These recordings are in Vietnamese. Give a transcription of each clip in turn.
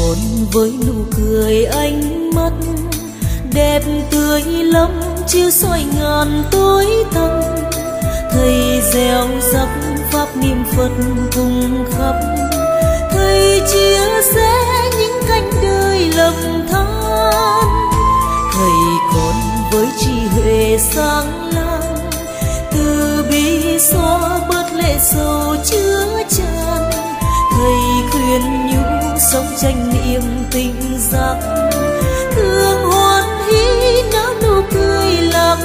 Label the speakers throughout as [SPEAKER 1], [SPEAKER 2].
[SPEAKER 1] còn với nụ cười ánh mắt đẹp tươi lắm chiếu soi ngàn tối tăm. Thầy gieo rắc pháp niệm Phật cùng khắp, thầy chia sẻ những cánh đời lầm than. Thầy còn với trí huệ sáng láng, từ bi xóa bớt lệ sầu chứa chan. Thầy khuyên nhủ sống chánh niệm tỉnh giác, thương hoan hỷ nở nụ cười lạc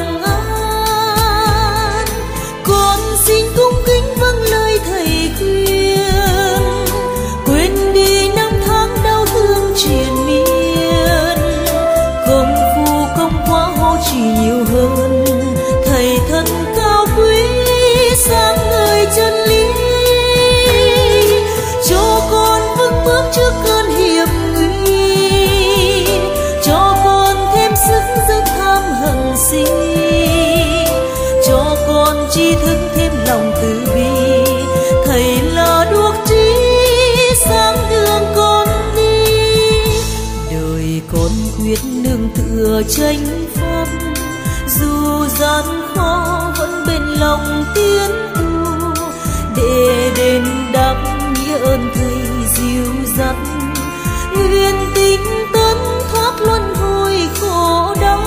[SPEAKER 1] an. Con xin cung kính vâng lời thầy khuyên, quên đi năm tháng đau thương triền miên. Công phu công quá hô chỉ nhiều hơn, thầy thân cao quý sáng ngời chân lý. Cho con vững bước trước cơn hiểm nguy, cho con thêm sức dứt tham hận si, cho con tri thức thêm lòng từ bi. Thầy là đuốc trí sáng đường con đi, đời con quyết nương tựa chánh pháp. Dù gian khó vẫn bên lòng tiến tu, để đền đáp nghĩa ơn thầy dìu dắt. Nguyện tinh tấn thoát luân hồi khổ đau.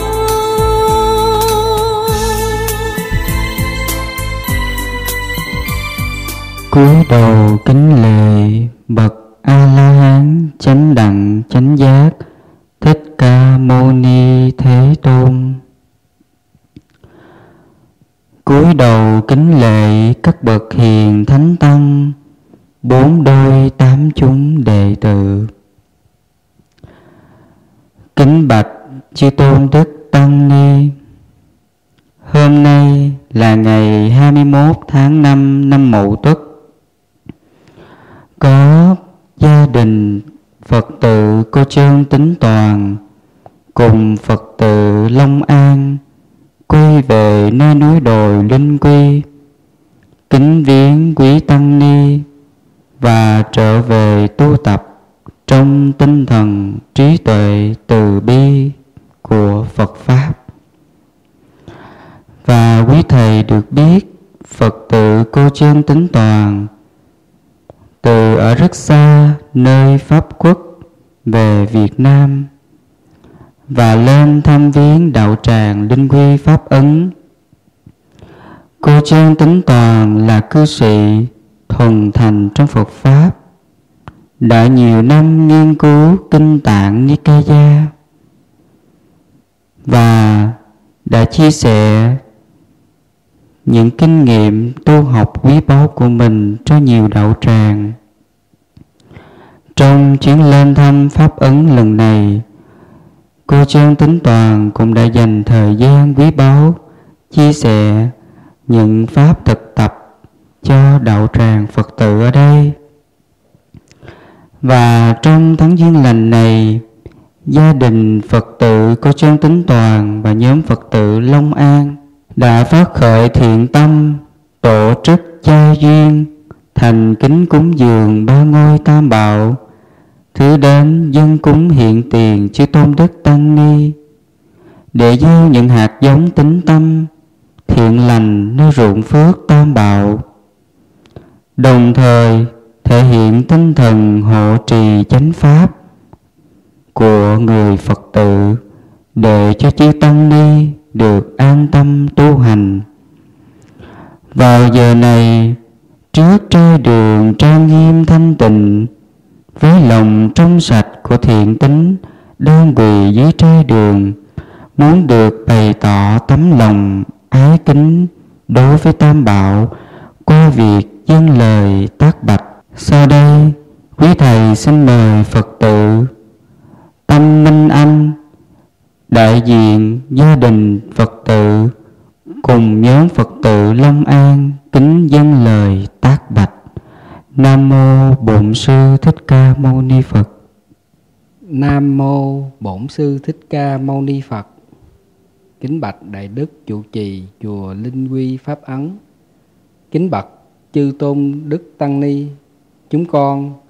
[SPEAKER 2] Cúi đầu kính lạy bậc A La Hán chánh đẳng chánh giác Thích Ca Mâu Ni Thế Tôn. Cúi đầu kính lạy các bậc hiền thánh tăng, bốn đôi tám chúng đệ tử. Kính bạch chư tôn đức tăng ni, hôm nay là ngày 21 tháng 5 năm Mậu Tuất. Có gia đình Phật tử Cô Trương Tính Toàn cùng Phật tử Long An quay về nơi núi đồi Linh Quy, kính viếng quý tăng ni và trở về tu tập trong tinh thần trí tuệ từ bi của Phật Pháp. Và quý thầy được biết Phật tử Cô Trương Tính Toàn từ ở rất xa nơi Pháp Quốc về Việt Nam và lên thăm viếng đạo tràng Linh Quy Pháp Ấn. Cô Trương Tính Toàn là cư sĩ thuần thành trong Phật Pháp, đã nhiều năm nghiên cứu kinh tạng Nikaya và đã chia sẻ những kinh nghiệm tu học quý báu của mình cho nhiều đạo tràng. Trong chuyến lên thăm Pháp Ấn lần này, cô Trương Tính Toàn cũng đã dành thời gian quý báu chia sẻ những pháp thực tập cho đạo tràng Phật tử ở đây. Và trong tháng duyên lành này, gia đình Phật tử cô Trương Tính Toàn và nhóm Phật tử Long An đã phát khởi thiện tâm tổ chức gia duyên thành kính cúng dường ba ngôi tam bảo, thứ đến dân cúng hiện tiền chư tôn đức tăng ni, để gieo những hạt giống tín tâm thiện lành nơi ruộng phước tam bảo, đồng thời thể hiện tinh thần hộ trì chánh pháp của người Phật tử, để cho chư tăng ni được an tâm tu hành. Vào giờ này, trước trai đường trang nghiêm thanh tịnh, với lòng trong sạch của thiện tính đang quỳ dưới trai đường, muốn được bày tỏ tấm lòng ái kính đối với tam bảo qua việc dâng lời tác bạch. Sau đây, quý thầy xin mời Phật tử Tâm Minh Anh, đại diện gia đình Phật tử cùng nhóm Phật tử Long An kính dâng lời tác bạch. Nam mô Bổn Sư Thích Ca Mâu Ni Phật.
[SPEAKER 3] Nam mô Bổn Sư Thích Ca Mâu Ni Phật. Kính bạch đại đức trụ trì chùa Linh Quy Pháp Ấn, kính bạch chư tôn đức tăng ni, chúng con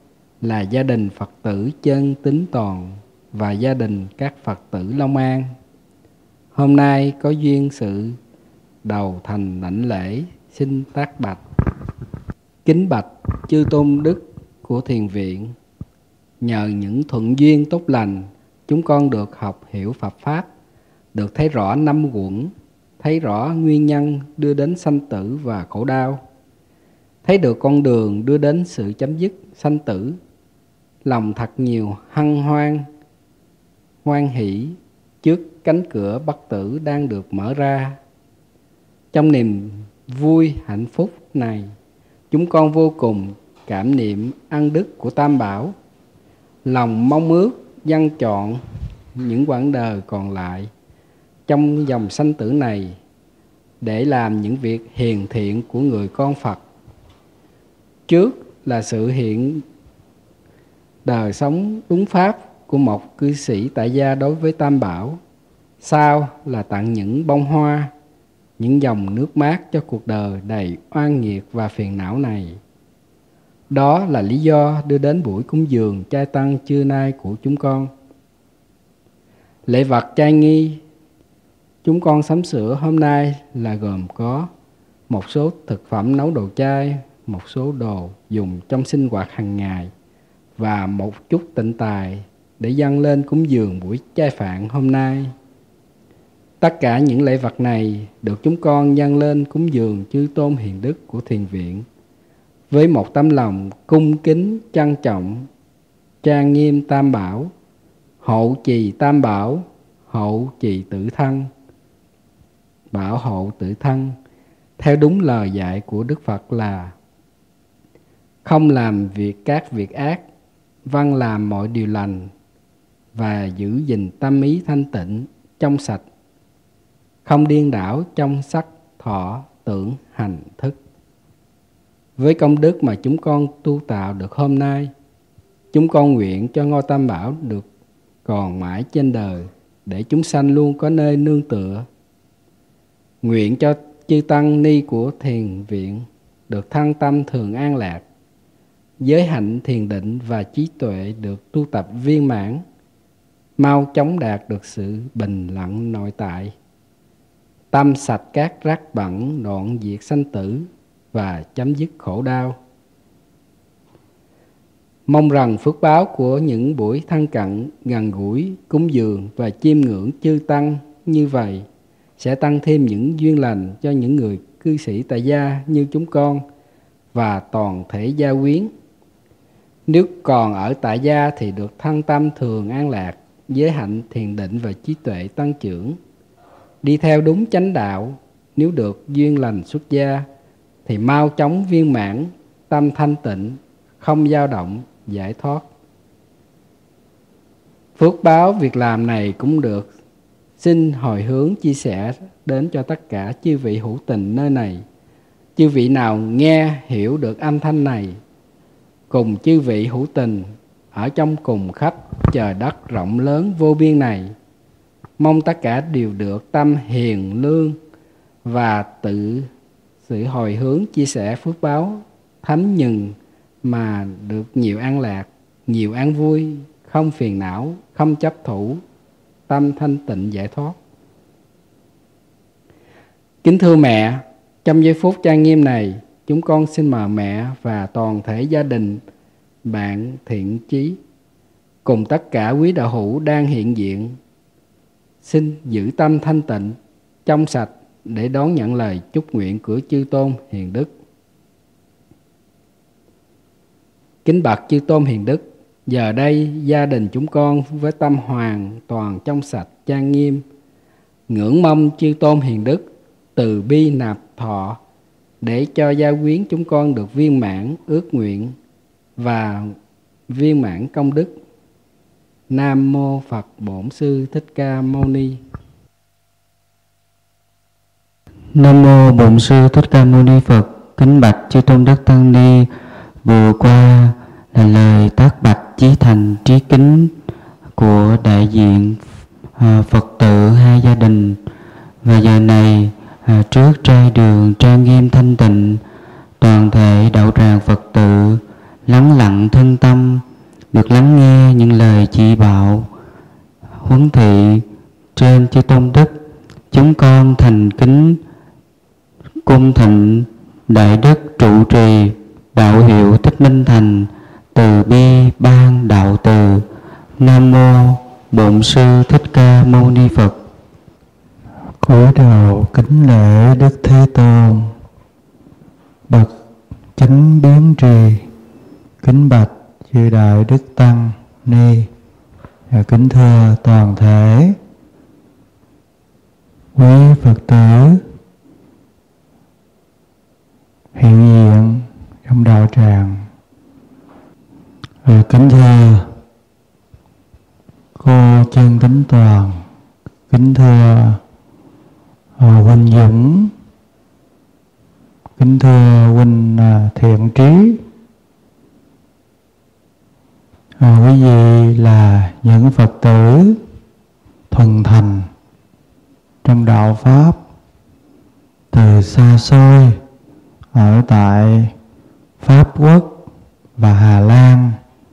[SPEAKER 3] là gia đình Phật tử Chân Tín Toàn và gia đình các Phật tử Long An. Hôm nay có duyên sự đầu thành lãnh lễ, xin tác bạch. Kính bạch chư tôn đức của thiền viện, nhờ những thuận duyên tốt lành, chúng con được học hiểu Phật Pháp, được thấy rõ năm uẩn, thấy rõ nguyên nhân đưa đến sanh tử và khổ đau, thấy được con đường đưa đến sự chấm dứt sanh tử. Lòng thật nhiều hân hoan, hoan hỷ trước cánh cửa bất tử đang được mở ra. Trong niềm vui hạnh phúc này, chúng con vô cùng cảm niệm ân đức của Tam Bảo. Lòng mong ước dâng chọn những quãng đời còn lại trong dòng sanh tử này để làm những việc hiền thiện của người con Phật. Trước là sự hiện đời sống đúng pháp của một cư sĩ tại gia đối với Tam Bảo. Sau là tặng những bông hoa, những dòng nước mát cho cuộc đời đầy oan nghiệt và phiền não này. Đó là lý do đưa đến buổi cúng dường chay tăng trưa nay của chúng con. Lễ vật chay nghi chúng con sắm sửa hôm nay là gồm có một số thực phẩm nấu đồ chay, một số đồ dùng trong sinh hoạt hàng ngày và một chút tịnh tài để dâng lên cúng dường buổi chay phạn hôm nay. Tất cả những lễ vật này được chúng con dâng lên cúng dường chư tôn hiền đức của thiền viện với một tấm lòng cung kính trân trọng, trang nghiêm Tam Bảo, hộ trì Tam Bảo, hộ trì tự thân, bảo hộ tự thân, theo đúng lời dạy của Đức Phật là không làm các việc ác, vâng làm mọi điều lành và giữ gìn tâm ý thanh tịnh, trong sạch, không điên đảo trong sắc, thọ, tưởng, hành, thức. Với công đức mà chúng con tu tạo được hôm nay, chúng con nguyện cho ngôi Tam Bảo được còn mãi trên đời, để chúng sanh luôn có nơi nương tựa. Nguyện cho chư tăng ni của thiền viện được thân tâm thường an lạc, giới hạnh thiền định và trí tuệ được tu tập viên mãn, mau chóng đạt được sự bình lặng nội tại, tâm sạch các rác bẩn, đoạn diệt sanh tử và chấm dứt khổ đau. Mong rằng phước báo của những buổi thân cận, gần gũi, cúng dường và chiêm ngưỡng chư tăng như vậy sẽ tăng thêm những duyên lành cho những người cư sĩ tại gia như chúng con và toàn thể gia quyến. Nếu còn ở tại gia thì được thân tâm thường an lạc, giới hạnh thiền định và trí tuệ tăng trưởng, đi theo đúng chánh đạo. Nếu được duyên lành xuất gia thì mau chóng viên mãn, tâm thanh tịnh, không dao động, giải thoát. Phước báo việc làm này cũng được xin hồi hướng chia sẻ đến cho tất cả chư vị hữu tình nơi này. Chư vị nào nghe hiểu được âm thanh này, cùng chư vị hữu tình ở trong cùng khắp trời đất rộng lớn vô biên này, mong tất cả đều được tâm hiền lương và tự sự hồi hướng chia sẻ phước báo thấm nhừng mà được nhiều an lạc, nhiều an vui, không phiền não, không chấp thủ, tâm thanh tịnh giải thoát. Kính thưa mẹ, trong giây phút trang nghiêm này, chúng con xin mời mẹ và toàn thể gia đình, bạn thiện chí cùng tất cả quý đạo hữu đang hiện diện, xin giữ tâm thanh tịnh, trong sạch để đón nhận lời chúc nguyện của chư tôn hiền đức. Kính bạch chư tôn hiền đức, giờ đây gia đình chúng con với tâm hoàn toàn trong sạch trang nghiêm, ngưỡng mong chư tôn hiền đức từ bi nạp thọ để cho gia quyến chúng con được viên mãn ước nguyện và viên mãn công đức. Nam mô Phật Bổn Sư Thích Ca Mâu Ni.
[SPEAKER 2] Nam mô Bổn Sư Thích Ca Mâu Ni Phật. Kính bạch chư tôn đức tăng ni, vừa qua là lời tác bạch chí thành trí kính của đại diện Phật tử hai gia đình, và giờ này trước trai đường trang nghiêm thanh tịnh, toàn thể đạo tràng Phật tử lắng lặng thân tâm được lắng nghe những lời chỉ bảo huấn thị trên chư tôn đức, chúng con thành kính cung thịnh đại đức trụ trì đạo hiệu Thích Minh Thành từ bi ban đạo từ. Nam mô Bổn Sư Thích Ca Mâu Ni Phật.
[SPEAKER 4] Cúi đầu kính lễ Đức Thế Tôn, bậc chánh biến trì. Kính bạch chư đại đức tăng ni, kính thưa toàn thể quý Phật tử hiện diện trong đạo tràng. Kính thưa cô Trương Tính Toàn, kính thưa huynh Dũng, kính thưa huynh Thiện Trí. Quý vị là những Phật tử thuần thành trong đạo Pháp từ xa xôi ở tại Pháp Quốc và Hà Lan.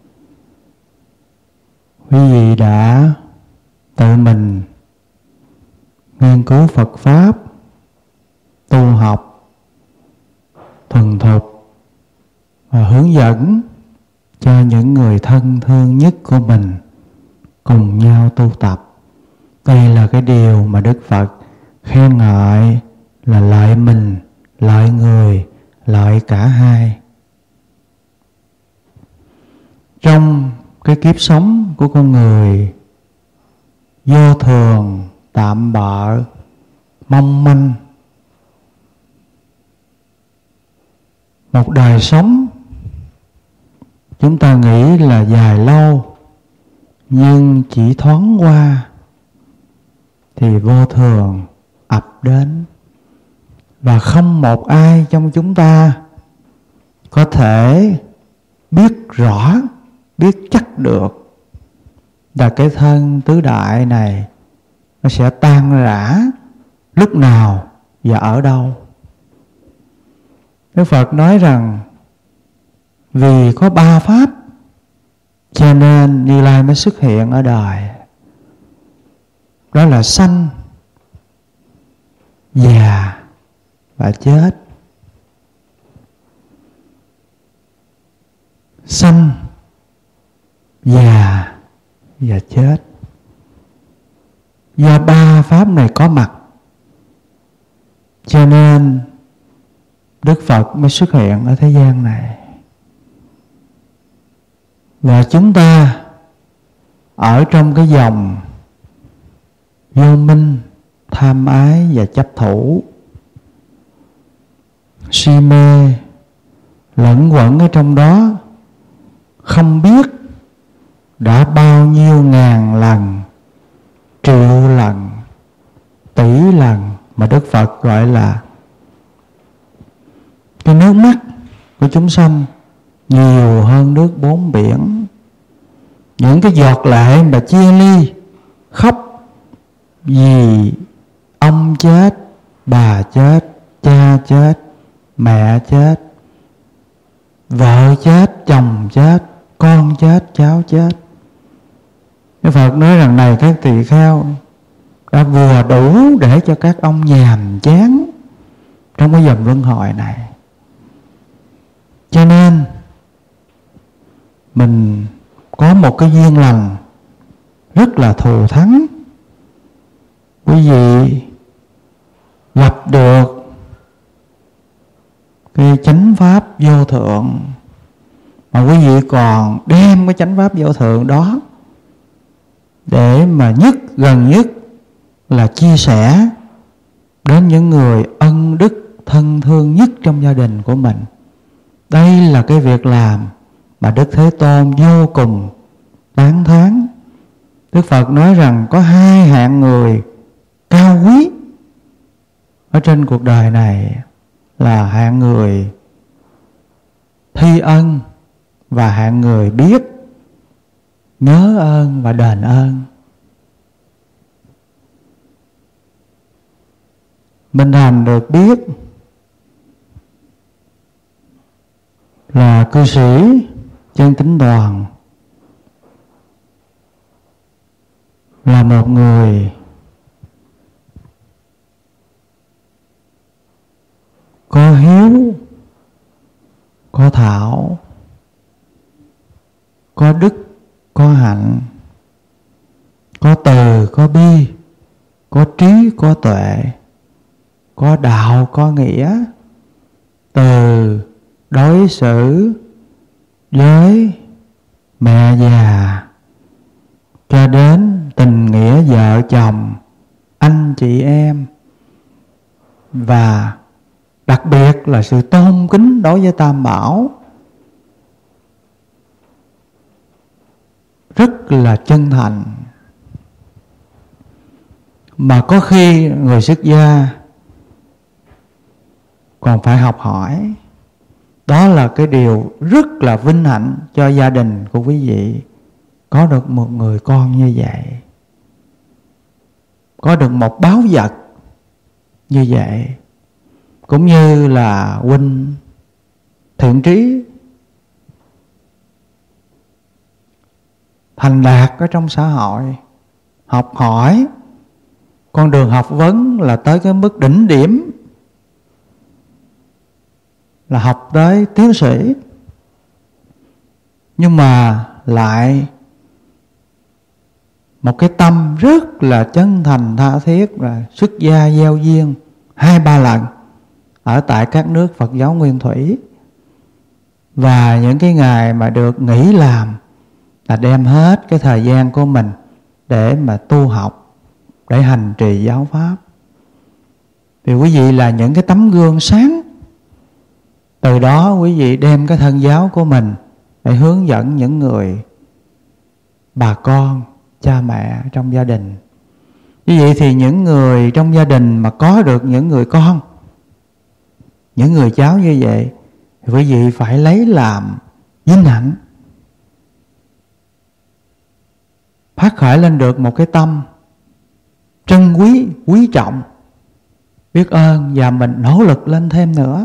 [SPEAKER 4] Quý vị đã tự mình nghiên cứu Phật Pháp, tu học thuần thục và hướng dẫn cho những người thân thương nhất của mình cùng nhau tu tập. Đây là cái điều mà Đức Phật khen ngợi là lợi mình, lợi người, lợi cả hai. Trong cái kiếp sống của con người vô thường, tạm bợ, mong manh, một đời sống chúng ta nghĩ là dài lâu, nhưng chỉ thoáng qua thì vô thường ập đến, và không một ai trong chúng ta có thể biết rõ, biết chắc được là cái thân tứ đại này nó sẽ tan rã lúc nào và ở đâu. Đức Phật nói rằng vì có ba pháp cho nên Như Lai mới xuất hiện ở đời. Đó là sanh, già và chết. Sanh, già và chết. Do ba pháp này có mặt cho nên Đức Phật mới xuất hiện ở thế gian này. Và chúng ta ở trong cái dòng vô minh, tham ái và chấp thủ, si mê lẫn quẩn ở trong đó, không biết đã bao nhiêu ngàn lần, triệu lần, tỷ lần mà Đức Phật gọi là cái nước mắt của chúng sanh nhiều hơn nước bốn biển. Những cái giọt lệ mà chia ly khóc vì ông chết, bà chết, cha chết, mẹ chết, vợ chết, chồng chết, con chết, cháu chết. Đức Phật nói rằng này các tỳ kheo, đã vừa đủ để cho các ông nhàm chán trong cái vòng luân hồi này. Cho nên mình có một cái duyên lành rất là thù thắng. Quý vị gặp được cái chánh pháp vô thượng, mà quý vị còn đem cái chánh pháp vô thượng đó để mà gần nhất là chia sẻ đến những người ân đức thân thương nhất trong gia đình của mình. Đây là cái việc làm mà Đức Thế Tôn vô cùng tán thán. Đức Phật nói rằng có hai hạng người cao quý ở trên cuộc đời này, là hạng người thi ân và hạng người biết nhớ ơn và đền ơn. Minh Thành được biết là cư sĩ Trân Tính Toàn là một người có hiếu, có thảo, có đức, có hạnh, có từ, có bi, có trí, có tuệ, có đạo, có nghĩa, từ đối xử với mẹ già cho đến tình nghĩa vợ chồng, anh chị em, và đặc biệt là sự tôn kính đối với Tam Bảo rất là chân thành. Mà có khi người xuất gia còn phải học hỏi. Đó là cái điều rất là vinh hạnh cho gia đình của quý vị, có được một người con như vậy, có được một báu vật như vậy. Cũng như là huynh Thiện Trí thành đạt ở trong xã hội, học hỏi, con đường học vấn là tới cái mức đỉnh điểm, là học tới tiến sĩ, nhưng mà lại một cái tâm rất là chân thành tha thiết, là xuất gia gieo duyên 2-3 lần ở tại các nước Phật giáo Nguyên Thủy. Và những cái ngày mà được nghỉ làm là đem hết cái thời gian của mình để mà tu học, để hành trì giáo pháp. Thì quý vị là những cái tấm gương sáng. Từ đó quý vị đem cái thân giáo của mình để hướng dẫn những người bà con, cha mẹ trong gia đình. Như vậy thì những người trong gia đình mà có được những người con, những người cháu như vậy, thì quý vị phải lấy làm vinh hạnh, phát khởi lên được một cái tâm trân quý, quý trọng, biết ơn, và mình nỗ lực lên thêm nữa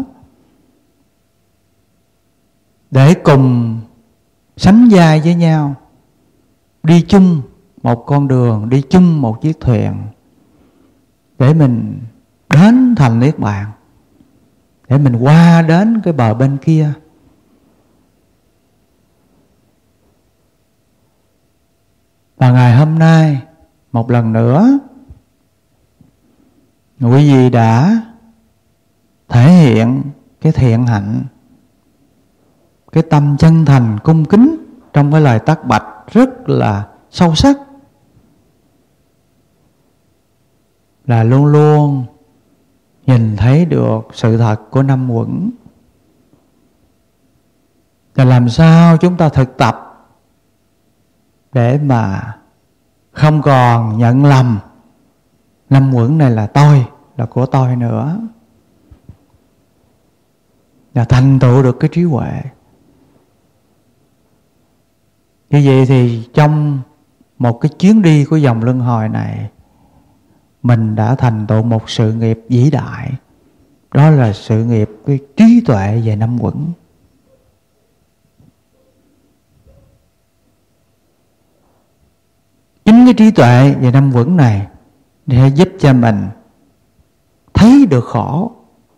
[SPEAKER 4] để cùng sánh vai với nhau, đi chung một con đường, đi chung một chiếc thuyền, để mình đến thành Niết Bàn, để mình qua đến cái bờ bên kia. Và ngày hôm nay một lần nữa quý vị đã thể hiện cái thiện hạnh, cái tâm chân thành cung kính trong cái lời tác bạch rất là sâu sắc, là luôn luôn nhìn thấy được sự thật của năm uẩn. Và làm sao chúng ta thực tập để mà không còn nhận lầm năm uẩn này là tôi, là của tôi nữa, và thành tựu được cái trí huệ. Như vậy thì trong một cái chuyến đi của dòng luân hồi này, mình đã thành tựu một sự nghiệp vĩ đại. Đó là sự nghiệp cái trí tuệ về năm uẩn. Chính cái trí tuệ về năm uẩn này để giúp cho mình thấy được khổ,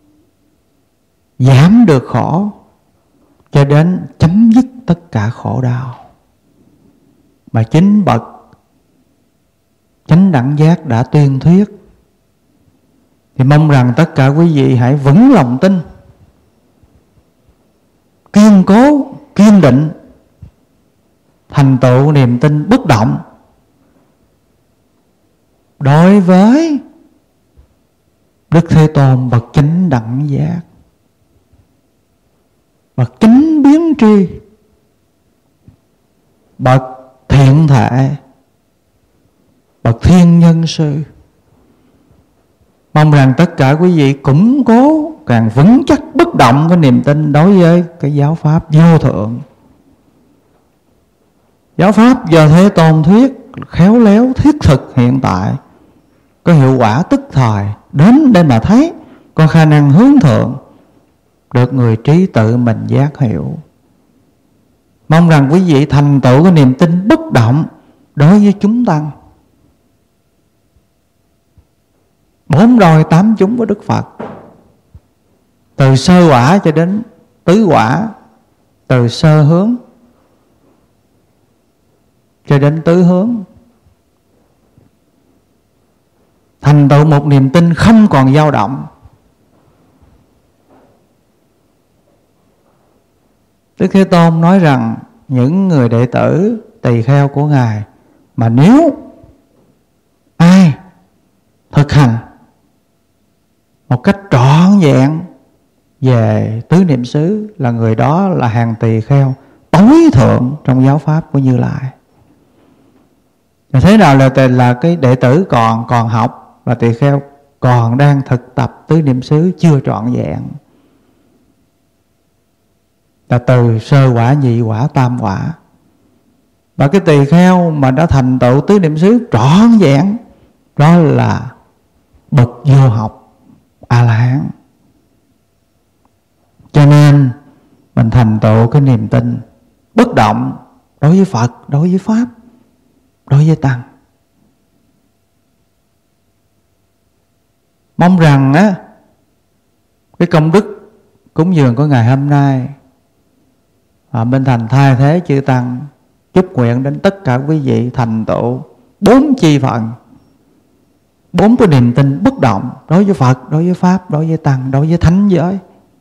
[SPEAKER 4] giảm được khổ, cho đến chấm dứt tất cả khổ đau. Mà chính bậc chánh đẳng giác đã tuyên thuyết. Thì mong rằng tất cả quý vị hãy vững lòng tin, kiên cố, kiên định, thành tựu niềm tin bất động đối với Đức Thế Tôn bậc chánh đẳng giác, bậc chánh biến tri, bậc thiện thể, bậc thiên nhân sư. Mong rằng tất cả quý vị củng cố càng vững chắc bất động cái niềm tin đối với cái giáo pháp vô thượng. Giáo pháp do Thế Tôn thuyết, khéo léo thiết thực hiện tại, có hiệu quả tức thời, đến đây mà thấy, có khả năng hướng thượng, được người trí tự mình giác hiểu. Mong rằng quý vị thành tựu cái niềm tin bất động đối với chúng tăng, 4 đôi 8 chúng của Đức Phật, từ sơ quả cho đến tứ quả, từ sơ hướng cho đến tứ hướng, thành tựu một niềm tin không còn dao động. Đức Thế Tôn nói rằng những người đệ tử tỳ kheo của Ngài mà nếu ai thực hành một cách trọn vẹn về tứ niệm xứ là người đó là hàng tỳ kheo tối thượng trong giáo pháp của Như Lai. Và thế nào là cái đệ tử còn học, là tỳ kheo còn đang thực tập tứ niệm xứ chưa trọn vẹn, là từ sơ quả, nhị quả, tam quả. Và cái tỳ kheo mà đã thành tựu tứ niệm xứ trọn vẹn, đó là bậc vô học A-la-hán. Cho nên mình thành tựu cái niềm tin bất động đối với Phật, đối với Pháp, đối với Tăng. Mong rằng cái công đức cúng dường của ngày hôm nay bên Thành thay thế chư Tăng chúc nguyện đến tất cả quý vị thành tựu 4 chi phận, 4 cái niềm tin bất động đối với Phật, đối với Pháp, đối với Tăng, đối với thánh giới.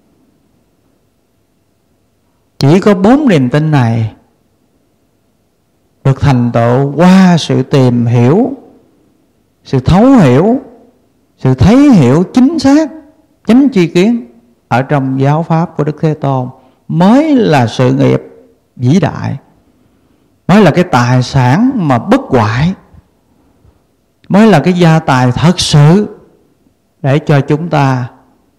[SPEAKER 4] Chỉ có 4 niềm tin này được thành tựu qua sự tìm hiểu, sự thấu hiểu, sự thấy hiểu chính xác, chánh tri kiến ở trong giáo pháp của Đức Thế Tôn, mới là sự nghiệp vĩ đại, mới là cái tài sản mà bất hoại, mới là cái gia tài thật sự để cho chúng ta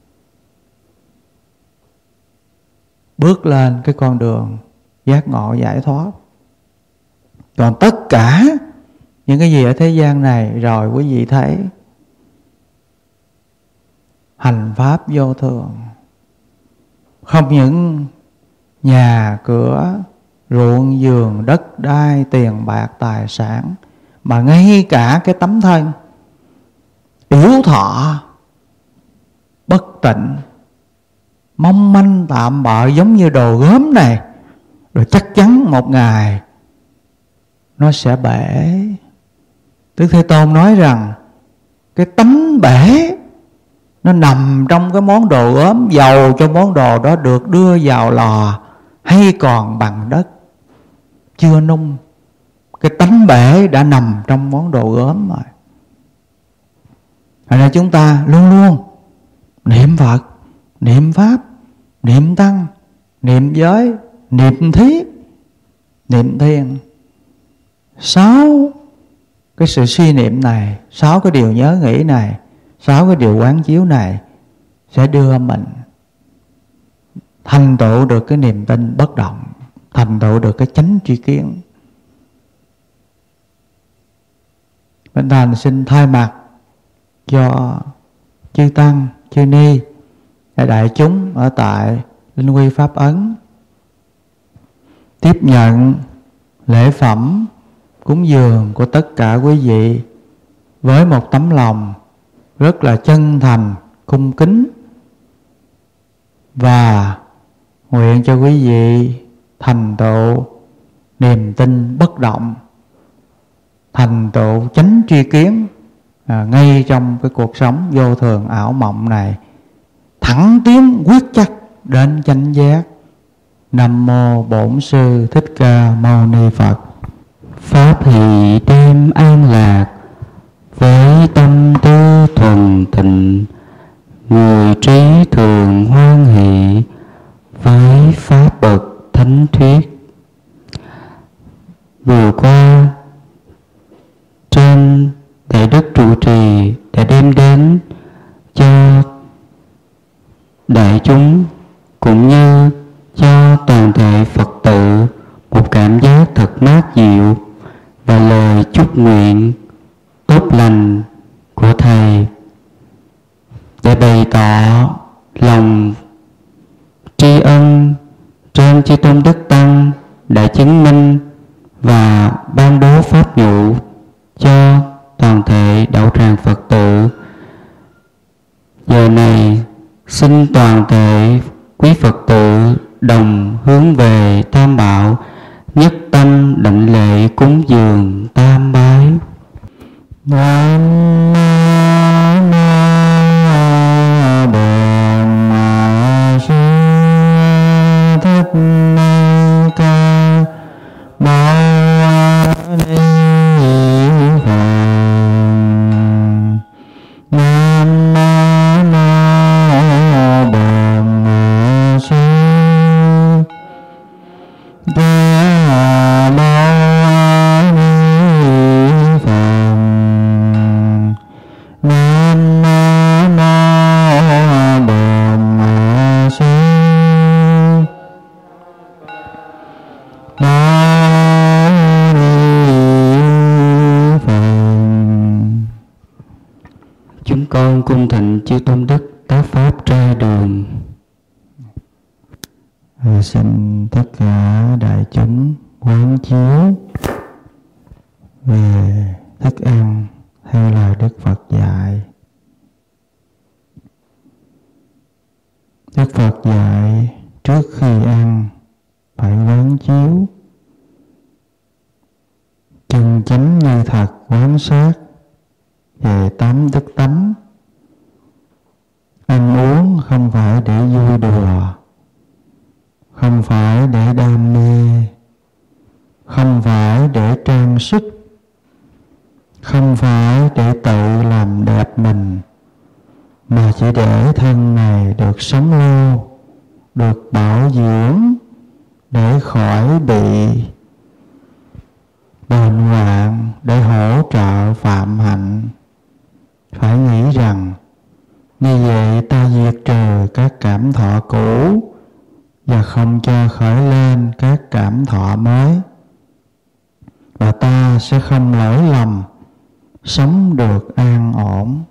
[SPEAKER 4] bước lên cái con đường giác ngộ giải thoát. Còn tất cả những cái gì ở thế gian này rồi quý vị thấy hành pháp vô thường, không những nhà cửa, ruộng vườn, đất đai, tiền bạc, tài sản, mà ngay cả cái tấm thân yếu thọ, bất tịnh, mong manh tạm bợ giống như đồ gốm này, rồi chắc chắn một ngày nó sẽ bể. Đức Thế Tôn nói rằng cái tánh bể nó nằm trong cái món đồ gốm, dầu cho món đồ đó được đưa vào lò hay còn bằng đất chưa nung, cái tánh bể đã nằm trong món đồ gốm rồi. Thành ra chúng ta luôn luôn niệm Phật, niệm Pháp, niệm Tăng, niệm giới, niệm thí, niệm thiên. 6 cái sự suy niệm này, 6 cái điều nhớ nghĩ này, 6 cái điều quán chiếu này sẽ đưa mình thành tựu được cái niềm tin bất động, thành tựu được cái chánh tri kiến. Bên Thành xin thay mặt cho chư Tăng, chư Ni, đại chúng ở tại Linh Quy Pháp Ấn tiếp nhận lễ phẩm cúng dường của tất cả quý vị với một tấm lòng rất là chân thành, cung kính, và nguyện cho quý vị thành tựu niềm tin bất động, thành tựu chánh tri kiến ngay trong cái cuộc sống vô thường ảo mộng này, thẳng tiến quyết chắc đến chánh giác. Nam mô Bổn Sư Thích Ca Mâu Ni Phật.
[SPEAKER 2] Pháp hỷ đêm an lạc, với tâm tư thuần tịnh, người trí thường hoan hỷ, với pháp bậc thánh thuyết. Vừa qua trên đại đức trụ trì đã đem đến cho đại chúng cũng như cho toàn thể Phật tử một cảm giác thật mát dịu và lời chúc nguyện tốt lành của Thầy, để bày tỏ lòng tri ân trên chư tôn đức tăng đã chứng minh và ban bố pháp nhũ cho toàn thể đạo tràng Phật tử, Giờ này xin toàn thể quý Phật tử đồng hướng về Tam Bảo, nhất tâm đảnh lễ cúng dường tam bái. Nam mô Bổn Sư Thích Ca Mâu Ni Phật. Nam mô Bổn Sư Ca Mâu Ni Phật. Nam mô Bổn Sư Ca Mâu Ni Phật. Chúng con cung thịnh chư tôn đức tác pháp trai đường. Xin tất cả đại chúng quán chiếu về thức ăn theo lời Đức Phật dạy. Đức Phật dạy trước khi ăn phải quán chiếu, chân chánh như thật quán sát về tám đức tánh. Ăn uống không phải để vui đùa, không phải để đam mê, không phải để trang sức, không phải để tự làm đẹp mình, mà chỉ để thân này được sống lâu, được bảo dưỡng, để khỏi bị bệnh hoạn, để hỗ trợ phạm hạnh. Phải nghĩ rằng như vậy ta diệt trừ các cảm thọ cũ và không cho khởi lên các cảm thọ mới, và ta sẽ không lỗi lầm, sống được an ổn.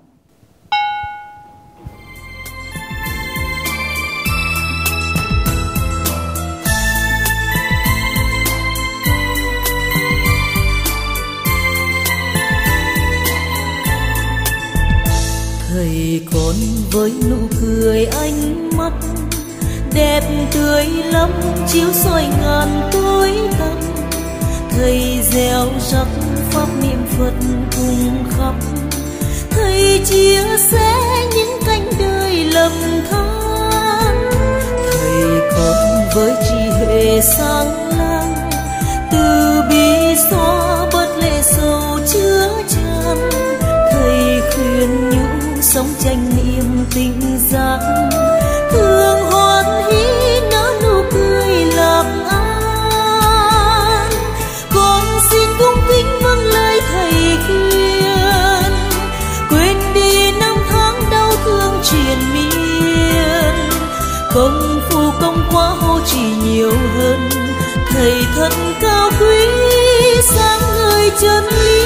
[SPEAKER 1] Thầy con với nụ cười ánh mắt đẹp tươi lắm, chiếu soi ngàn tối tăm. Thầy gieo rắc pháp niệm Phật cùng khắp, thầy chia sẻ những cánh đời lầm than. Thầy con với trí huệ sáng láng, từ bi xóa bớt lệ sầu chứa chan. Thầy khuyên nhủ sống chánh niệm tình giác, thương hoan hỷ nở nụ cười lạc an. Con xin cung kính vâng lời thầy khuyên, quên đi năm tháng đau thương triền miên. Công phu công quá hô trì nhiều hơn, thầy thật cao quý sáng ngời chân lý.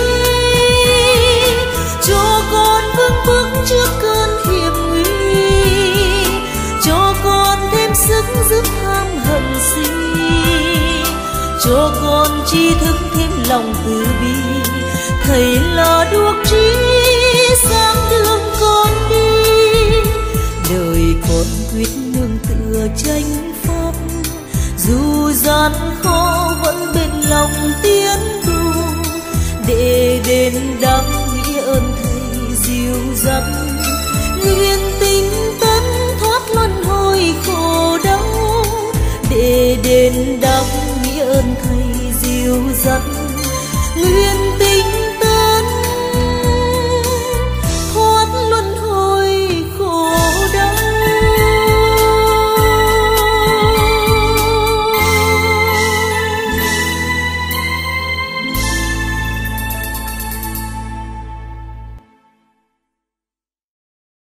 [SPEAKER 1] Cho con vững bước trước cơn hiểm nguy, cho con thêm sức dứt ham hận si, cho con tri thức thêm lòng từ bi. Thầy là đuốc trí sáng đường con đi, đời con quyết nương tựa chánh pháp. Dù gian khó vẫn bên lòng tiến tu, để đến đắm nghĩa ơn thầy dìu dắt. Nguyện tinh tấn thoát luân hồi khổ đau, để đến đắm nghĩa ơn thầy dìu dắt. Nguyện